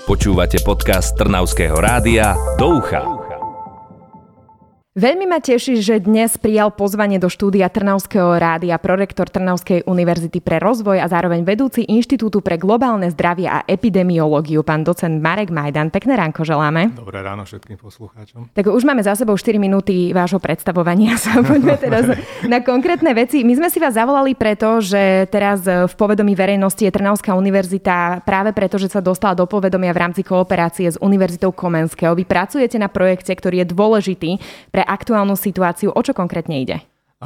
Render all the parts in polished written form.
Počúvate podcast Trnavského rádia Do ucha. Veľmi ma teší, že dnes prijal pozvanie do štúdia Trnavského rádia prorektor Trnavskej univerzity pre rozvoj a zároveň vedúci Inštitútu pre globálne zdravie a epidemiológiu, pán docent Marek Majdan. Pekné ránko želáme. Dobré ráno všetkým poslucháčom. Tak už máme za sebou 4 minúty vášho predstavovania. Poďme teraz na konkrétne veci. My sme si vás zavolali preto, že teraz v povedomí verejnosti je Trnavská univerzita práve preto, že sa dostala do povedomia v rámci kooperácie s Univerzitou Komenského. Vy pracujete na projekte, ktorý je dôležitý pre aktuálnu situáciu. O čo konkrétne ide?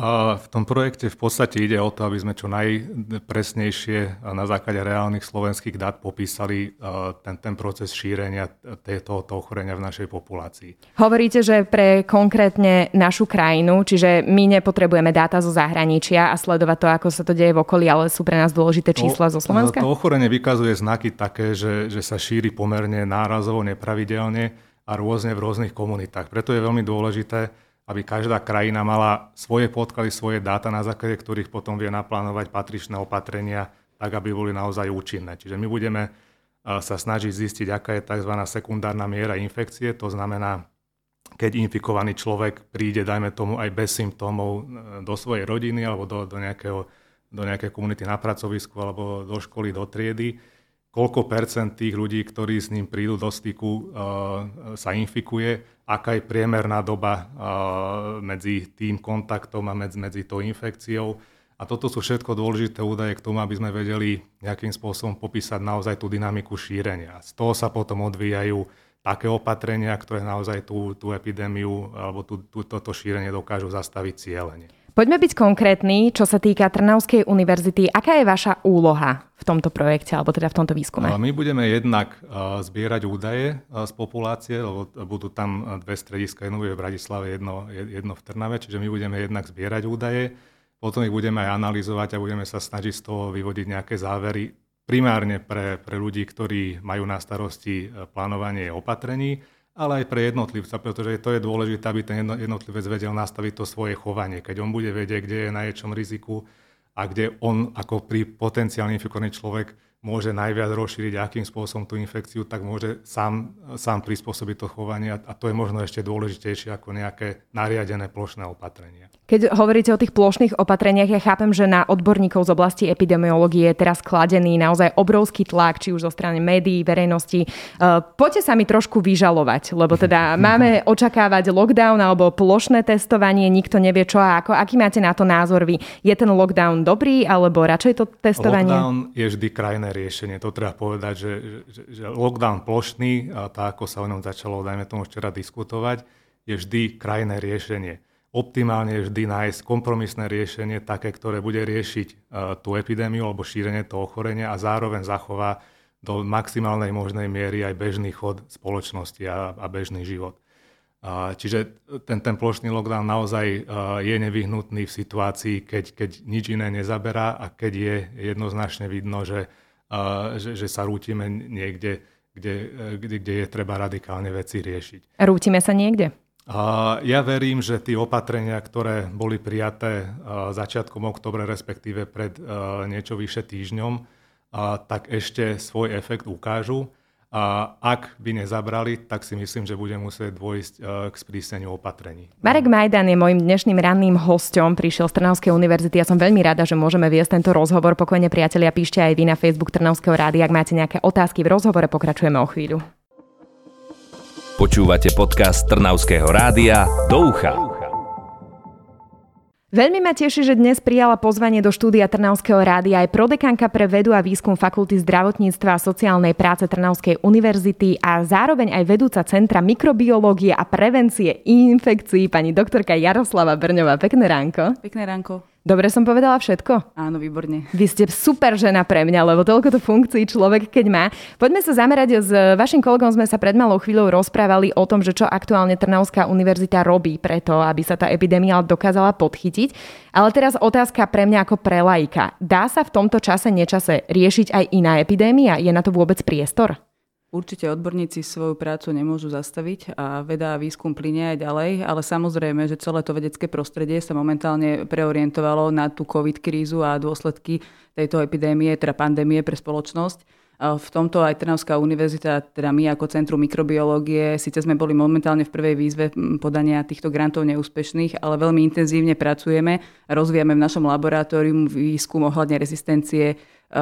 V tom projekte v podstate ide o to, aby sme čo najpresnejšie na základe reálnych slovenských dát popísali ten proces šírenia tohoto ochorenia v našej populácii. Hovoríte, že pre konkrétne našu krajinu, čiže my nepotrebujeme dáta zo zahraničia a sledovať to, ako sa to deje v okolí, ale sú pre nás dôležité čísla zo Slovenska? To ochorenie vykazuje znaky také, že sa šíri pomerne nárazovo, nepravidelne a rôzne v rôznych komunitách. Preto je veľmi dôležité, aby každá krajina mala svoje podklady, svoje dáta, na základe ktorých potom vie naplánovať patričné opatrenia, tak aby boli naozaj účinné. Čiže my budeme sa snažiť zistiť, aká je tzv. Sekundárna miera infekcie. To znamená, keď infikovaný človek príde, dajme tomu aj bez symptómov do svojej rodiny alebo do nejakej komunity na pracovisku alebo do školy, do triedy, koľko percent tých ľudí, ktorí s ním prídu do styku, sa infikuje, aká je priemerná doba medzi tým kontaktom a medzi tou infekciou. A toto sú všetko dôležité údaje k tomu, aby sme vedeli nejakým spôsobom popísať naozaj tú dynamiku šírenia. Z toho sa potom odvíjajú také opatrenia, ktoré naozaj tú epidémiu alebo toto šírenie dokážu zastaviť cieľene. Poďme byť konkrétni, čo sa týka Trnavskej univerzity. Aká je vaša úloha v tomto projekte, alebo teda v tomto výskume? My budeme jednak zbierať údaje z populácie, lebo budú tam dve strediska, jedno bude v Bratislave, jedno v Trnave, čiže my budeme jednak zbierať údaje, potom ich budeme aj analyzovať a budeme sa snažiť z toho vyvodiť nejaké závery, primárne pre ľudí, ktorí majú na starosti plánovanie opatrení, ale aj pre jednotlivca, pretože to je dôležité, aby ten jednotlivec vedel nastaviť to svoje chovanie. Keď on bude vedieť, kde je na niečom riziku a kde on ako pri potenciálne infikovaný človek môže najviac rozšíriť, akým spôsobom tú infekciu, tak môže sám prispôsobiť to chovanie a to je možno ešte dôležitejšie ako nejaké nariadené plošné opatrenia. Keď hovoríte o tých plošných opatreniach, ja chápem, že na odborníkov z oblasti epidemiológie je teraz kladený naozaj obrovský tlak, či už zo strany médií, verejnosti. Poďte sa mi trošku vyžalovať, lebo teda máme očakávať lockdown alebo plošné testovanie, nikto nevie čo a ako. Aký máte na to názor vy? Je ten lockdown dobrý alebo radšej to testovanie? Lockdown je vždy krajné riešenie. To treba povedať, že lockdown plošný, tak ako sa o ňom začalo, dajme tomu včera diskutovať, je vždy krajné riešenie. Optimálne je vždy nájsť kompromisné riešenie, také, ktoré bude riešiť tú epidémiu alebo šírenie toho ochorenia a zároveň zachová do maximálnej možnej miery aj bežný chod spoločnosti a bežný život. Čiže ten plošný lockdown naozaj je nevyhnutný v situácii, keď nič iné nezaberá a keď je jednoznačne vidno, že sa rútime niekde, kde je treba radikálne veci riešiť. Rútime sa niekde? Ja verím, že tie opatrenia, ktoré boli prijaté začiatkom októbra, respektíve pred niečo vyše týždňom, tak ešte svoj efekt ukážu. A ak by nezabrali, tak si myslím, že bude musieť dôjsť k sprísneniu opatrení. Marek Majdan je môjim dnešným ranným hosťom, prišiel z Trnavskej univerzity. Ja som veľmi rada, že môžeme viesť tento rozhovor. Pokojne, priatelia, píšte aj vy na Facebook Trnavského rádia. Ak máte nejaké otázky v rozhovore, pokračujeme o chvíľu. Počúvate podcast Trnavského rádia Do ucha. Veľmi ma teší, že dnes prijala pozvanie do štúdia Trnavského rádia aj prodekanka pre vedu a výskum Fakulty zdravotníctva a sociálnej práce Trnavskej univerzity a zároveň aj vedúca Centra mikrobiológie a prevencie infekcií pani doktorka Jaroslava Brňová. Pekné ránko. Pekné ránko. Dobre som povedala všetko? Áno, výborne. Vy ste super žena pre mňa, lebo toľko to funkcií človek, keď má. Poďme sa zamerať, s vašim kolegom sme sa pred malou chvíľou rozprávali o tom, že čo aktuálne Trnavská univerzita robí preto, aby sa tá epidémia dokázala podchytiť. Ale teraz otázka pre mňa ako pre laika. Dá sa v tomto čase, nečase riešiť aj iná epidémia? Je na to vôbec priestor? Určite odborníci svoju prácu nemôžu zastaviť a veda a výskum plynie aj ďalej, ale samozrejme, že celé to vedecké prostredie sa momentálne preorientovalo na tú COVID krízu a dôsledky tejto epidémie, teda pandémie pre spoločnosť. V tomto aj Trnavská univerzita, teda my ako Centrum mikrobiológie, síce sme boli momentálne v prvej výzve podania týchto grantov neúspešných, ale veľmi intenzívne pracujeme a rozvíjame v našom laboratóriu výskum ohľadne rezistencie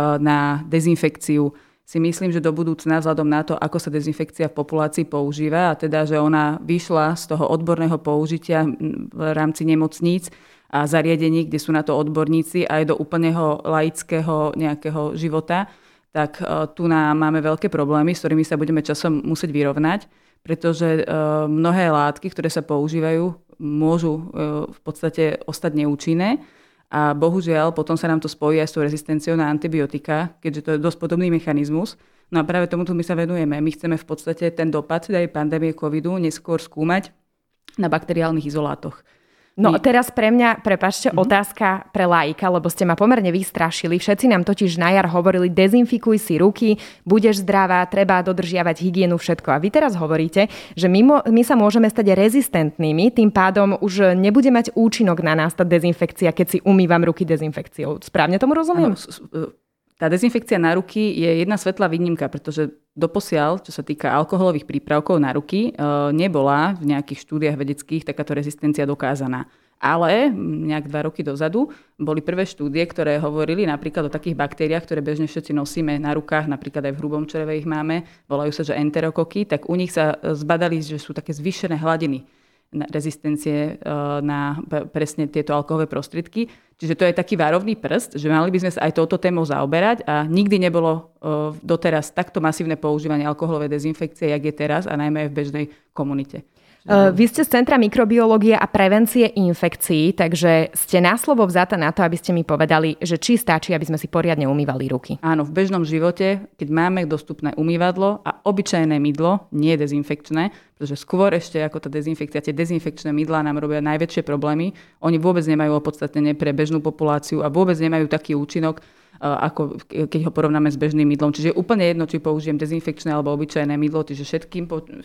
na dezinfekciu. Si myslím, že do budúcna vzhľadom na to, ako sa dezinfekcia v populácii používa, a teda, že ona vyšla z toho odborného použitia v rámci nemocníc a zariadení, kde sú na to odborníci, aj do úplného laického nejakého života, tak tu máme veľké problémy, s ktorými sa budeme časom musieť vyrovnať, pretože mnohé látky, ktoré sa používajú, môžu v podstate ostať neúčinné. A bohužiaľ, potom sa nám to spojí aj s tou rezistenciou na antibiotika, keďže to je dosť podobný mechanizmus. No a práve tomuto my sa venujeme. My chceme v podstate ten dopad aj pandémie covidu neskôr skúmať na bakteriálnych izolátoch. No teraz pre mňa, prepáčte, otázka pre laika, lebo ste ma pomerne vystrašili. Všetci nám totiž na jar hovorili, dezinfikuj si ruky, budeš zdravá, treba dodržiavať hygienu, všetko. A vy teraz hovoríte, že my sa môžeme stať rezistentnými, tým pádom už nebude mať účinok na nás tá dezinfekcia, keď si umývam ruky dezinfekciou. Správne tomu rozumiem? Ano, tá dezinfekcia na ruky je jedna svetlá výnimka, pretože doposiaľ, čo sa týka alkoholových prípravkov na ruky, nebola v nejakých štúdiách vedeckých takáto rezistencia dokázaná. Ale nejak 2 roky dozadu boli prvé štúdie, ktoré hovorili napríklad o takých baktériách, ktoré bežne všetci nosíme na rukách, napríklad aj v hrubom čreve ich máme, volajú sa, že enterokoky, tak u nich sa zbadali, že sú také zvýšené hladiny rezistencie na presne tieto alkoholové prostriedky. Čiže to je taký varovný prst, že mali by sme sa aj touto témou zaoberať a nikdy nebolo doteraz takto masívne používanie alkoholovej dezinfekcie, jak je teraz a najmä aj v bežnej komunite. Vy ste z Centra mikrobiológie a prevencie infekcií, takže ste na slovo vzata na to, aby ste mi povedali, že či stačí, aby sme si poriadne umývali ruky. Áno, v bežnom živote, keď máme dostupné umývadlo a obyčajné mydlo, nie dezinfekčné, pretože skôr ešte ako tá dezinfekcia, tie dezinfekčné mydlá nám robia najväčšie problémy. Oni vôbec nemajú opodstatnenie pre bežnú populáciu a vôbec nemajú taký účinok, ako keď ho porovnáme s bežným mydlom. Čiže je úplne jedno, či použijem dezinfekčné alebo obyčajné mydlo, čiže všetkým,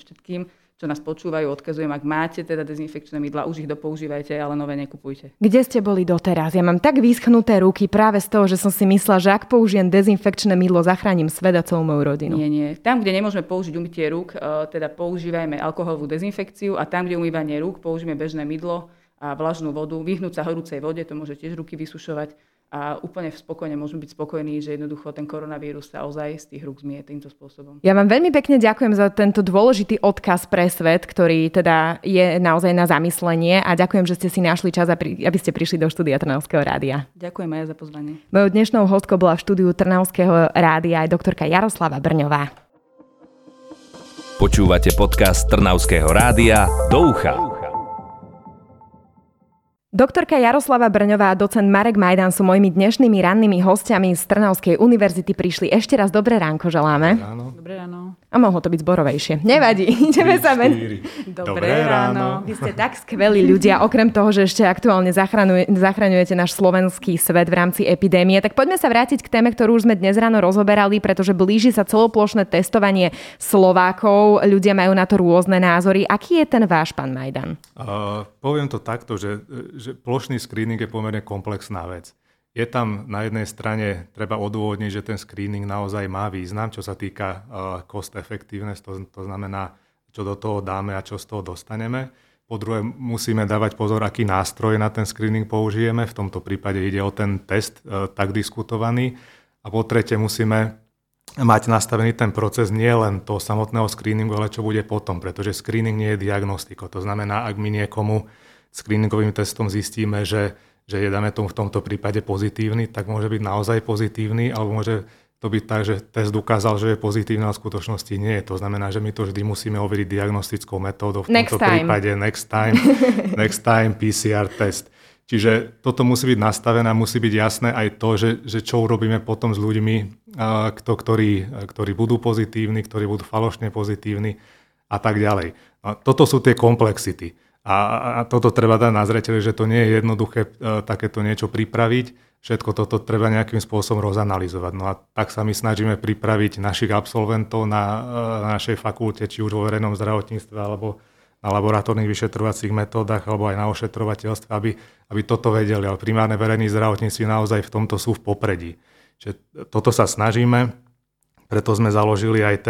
čo nás počúvajú, odkazujem, ak máte teda dezinfekčné mydlá, už ich dopoužívajte, ale nové nekupujte. Kde ste boli doteraz? Ja mám tak vyschnuté ruky práve z toho, že som si myslela, že ak použijem dezinfekčné mydlo, zachránim svet a celú moju rodinu. Nie. Tam, kde nemôžeme použiť umytie rúk, teda používajme alkoholovú dezinfekciu a tam, kde umývanie rúk, použijeme bežné mydlo a vlažnú vodu, vyhnúť sa horúcej vode, to môže tiež ruky vysušovať. A úplne spokojne môžeme byť spokojní, že jednoducho ten koronavírus sa ozaj z tých rúk zmie týmto spôsobom. Ja vám veľmi pekne ďakujem za tento dôležitý odkaz pre svet, ktorý teda je naozaj na zamyslenie a ďakujem, že ste si našli čas, aby ste prišli do štúdia Trnavského rádia. Ďakujem aj za pozvanie. Mojou dnešnou hostkou bola v štúdiu Trnavského rádia aj doktorka Jaroslava Brňová. Počúvate podcast Trnavského rádia Do ucha. Doktorka Jaroslava Brňová a docent Marek Majdan sú mojimi dnešnými rannými hostiami z Trnavskej univerzity. Prišli ešte raz dobré ránko, želáme. Dobré ráno. A mohlo to byť zborovejšie. Nevadí, ideme sa Dobré ráno. Vy ste tak skvelí ľudia, okrem toho, že ešte aktuálne zachraňujete náš slovenský svet v rámci epidémie. Tak poďme sa vrátiť k téme, ktorú už sme dnes ráno rozoberali, pretože blíži sa celoplošné testovanie Slovákov. Ľudia majú na to rôzne názory. Aký je ten váš, pán Majdan? Poviem to takto, že plošný screening je pomerne komplexná vec. Je tam na jednej strane treba odôvodniť, že ten screening naozaj má význam, čo sa týka cost effectiveness, to znamená, čo do toho dáme a čo z toho dostaneme. Po druhé, musíme dávať pozor, aký nástroj na ten screening použijeme. V tomto prípade ide o ten test tak diskutovaný. A po tretie, musíme mať nastavený ten proces nie len toho samotného screeningu, ale čo bude potom, pretože screening nie je diagnostiko. To znamená, ak my niekomu screeningovým testom zistíme, že je, dáme tomu v tomto prípade pozitívny, tak môže byť naozaj pozitívny, alebo môže to byť tak, že test ukázal, že je pozitívny, ale v skutočnosti nie je. To znamená, že my to vždy musíme overiť diagnostickou metódou, v tomto prípade next time PCR test. Čiže toto musí byť nastavené, musí byť jasné aj to, že čo urobíme potom s ľuďmi, ktorí budú pozitívni, ktorí budú falošne pozitívni a tak ďalej. A toto sú tie komplexity. A toto treba dať na zreteľ, že to nie je jednoduché takéto niečo pripraviť. Všetko toto treba nejakým spôsobom rozanalizovať. No a tak sa my snažíme pripraviť našich absolventov na našej fakulte, či už vo verejnom zdravotníctve, alebo na laboratórnych vyšetrovacích metódach, alebo aj na ošetrovateľstve, aby toto vedeli. Ale primárne verejní zdravotníci naozaj v tomto sú v popredí. Čiže toto sa snažíme. Preto sme založili aj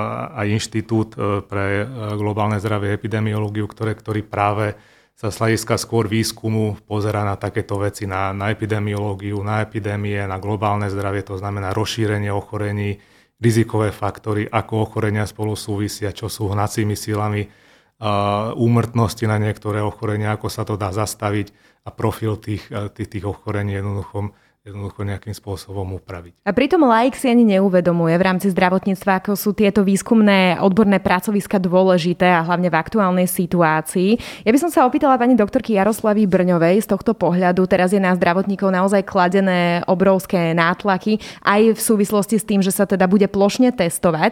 aj Inštitút pre globálne zdravie a epidemiológiu, ktorý práve sa z hľadiska skôr výskumu pozerá na takéto veci, na epidemiológiu, na epidémie, na globálne zdravie, to znamená rozšírenie ochorení, rizikové faktory, ako ochorenia spolu súvisia, čo sú hnacími silami úmrtnosti na niektoré ochorenia, ako sa to dá zastaviť a profil tých ochorení jednoducho nejakým spôsobom upraviť. A pritom laik si ani neuvedomuje v rámci zdravotníctva, ako sú tieto výskumné odborné pracoviska dôležité a hlavne v aktuálnej situácii. Ja by som sa opýtala pani doktorky Jaroslavy Brňovej z tohto pohľadu. Teraz je na zdravotníkov naozaj kladené obrovské nátlaky aj v súvislosti s tým, že sa teda bude plošne testovať.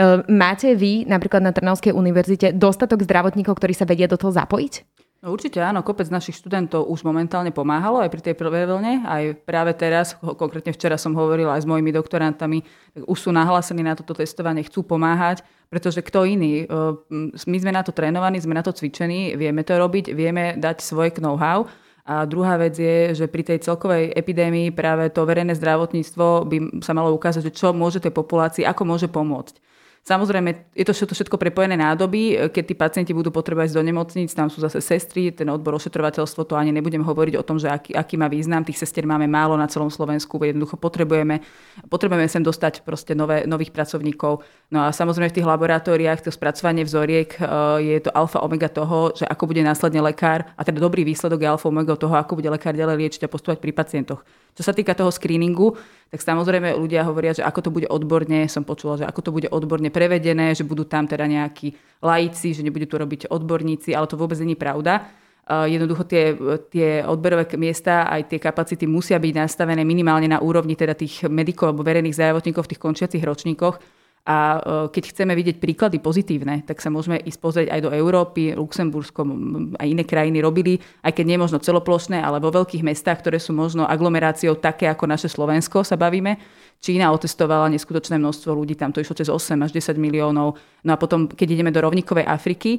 Máte vy napríklad na Trnavskej univerzite dostatok zdravotníkov, ktorí sa vedia do toho zapojiť? No určite áno, kopec našich študentov už momentálne pomáhalo aj pri tej prvej vlne, aj práve teraz, konkrétne včera som hovorila aj s mojimi doktorantami, tak už sú nahlásení na toto testovanie, chcú pomáhať, pretože kto iný, my sme na to trénovaní, sme na to cvičení, vieme to robiť, vieme dať svoje know-how. A druhá vec je, že pri tej celkovej epidémii práve to verejné zdravotníctvo by sa malo ukázať, že čo môže tej populácii, ako môže pomôcť. Samozrejme, je to všetko prepojené nádoby, keď tí pacienti budú potrebovať ísť do nemocníc, tam sú zase sestry, ten odbor ošetrovateľstvo, to ani nebudem hovoriť o tom, že aký má význam, tých sestier máme málo na celom Slovensku, jednoducho potrebujeme sem dostať proste nových pracovníkov. No a samozrejme v tých laboratóriách, to spracovanie vzoriek je to alfa omega toho, že ako bude následne lekár, a teda dobrý výsledok je alfa omega toho, ako bude lekár ďalej liečiť a postupovať pri pacientoch. Čo sa týka toho screeningu, tak samozrejme ľudia hovoria, že ako to bude odborne, som počula, že ako to bude odborne prevedené, že budú tam teda nejakí laici, že nebudú to robiť odborníci, ale to vôbec nie je pravda. Jednoducho tie odberové miesta, aj tie kapacity musia byť nastavené minimálne na úrovni teda tých medikov alebo verejných zdravotníkov v tých končiacich ročníkoch. A keď chceme vidieť príklady pozitívne, tak sa môžeme ísť pozrieť aj do Európy, Luxembursko a iné krajiny robili, aj keď nie možno celoplošné, ale vo veľkých mestách, ktoré sú možno aglomeráciou také ako naše Slovensko, sa bavíme. Čína otestovala neskutočné množstvo ľudí, tam to išlo cez 8 až 10 miliónov. No a potom, keď ideme do rovníkovej Afriky,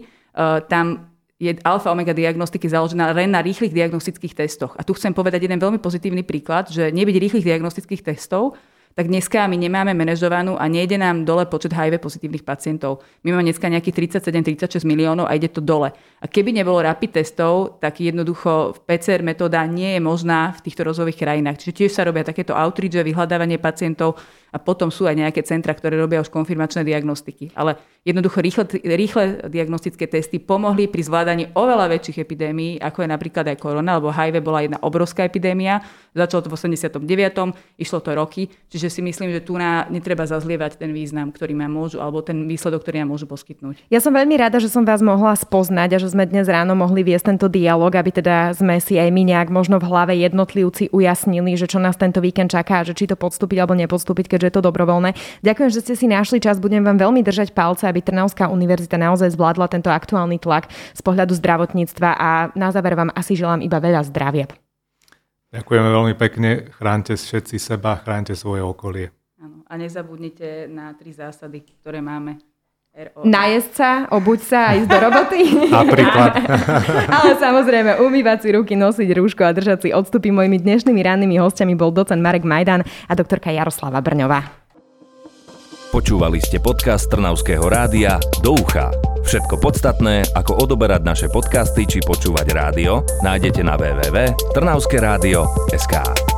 tam je alfa omega diagnostiky založená len na rýchlych diagnostických testoch. A tu chcem povedať jeden veľmi pozitívny príklad, že nebyť rýchlych diagnostických testov, tak dneska my nemáme manažovanú a nejde nám dole počet HIV pozitívnych pacientov. My máme dneska nejakých 37-36 miliónov a ide to dole. A keby nebolo rapid testov, tak jednoducho PCR metóda nie je možná v týchto rozvojových krajinách. Čiže tiež sa robia takéto outreach, vyhľadávanie pacientov a potom sú aj nejaké centra, ktoré robia už konfirmačné diagnostiky. Ale jednoducho rýchle diagnostické testy pomohli pri zvládaní oveľa väčších epidémií, ako je napríklad aj korona, lebo HIV bola jedna obrovská epidémia. Začalo to v 89. Išlo to roky. Čiže si myslím, že tu netreba zazlievať ten význam, ktorý nám môžu, alebo ten výsledok, ktorý nám môžu poskytnúť. Ja som veľmi rada, že som vás mohla spoznať a že sme dnes ráno mohli viesť tento dialog, aby teda sme si aj my nejak možno v hlave jednotlivci ujasnili, že čo nás tento víkend čaká, že či to podstúpiť alebo nepodstúpiť, keďže je to dobrovoľné. Ďakujem, že ste si našli čas, budem vám veľmi držať palce, aby Trnavská univerzita naozaj zvládla tento aktuálny tlak z pohľadu zdravotníctva a na záver vám asi želám iba veľa zdravia. Ďakujeme veľmi pekne, chránte všetci seba, chránte svoje okolie. Áno, a nezabudnite na 3 zásady, ktoré máme. Najesť sa, obuť sa a ísť do roboty. Napríklad. Ale samozrejme, umývať si ruky, nosiť rúško a držať si odstupy. Mojimi dnešnými rannými hostiami bol docent Marek Majdan a doktorka Jaroslava Brňová. Počúvali ste podcast Trnavského rádia Do ucha. Všetko podstatné, ako odoberať naše podcasty či počúvať rádio, nájdete na www.trnavskeradio.sk.